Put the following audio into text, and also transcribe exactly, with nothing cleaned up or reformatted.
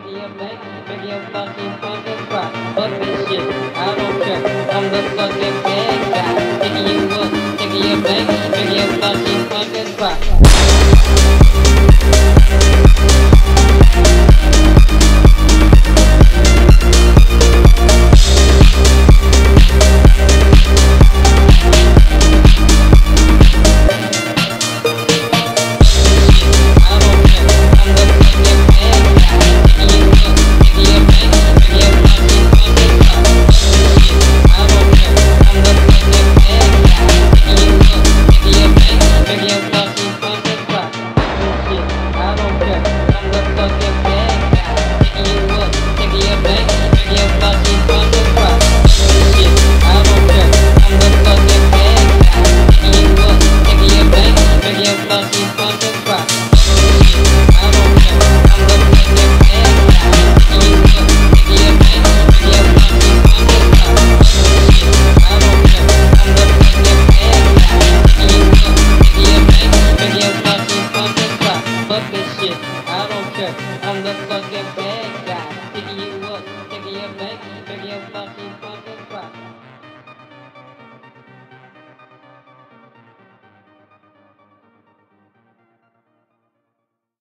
your back, make your fucking fucking cry. Fuck this shit, I don't care. I'm the fucking bad guy. Taking you up, taking your back, make your fucking fucking cry. Fucking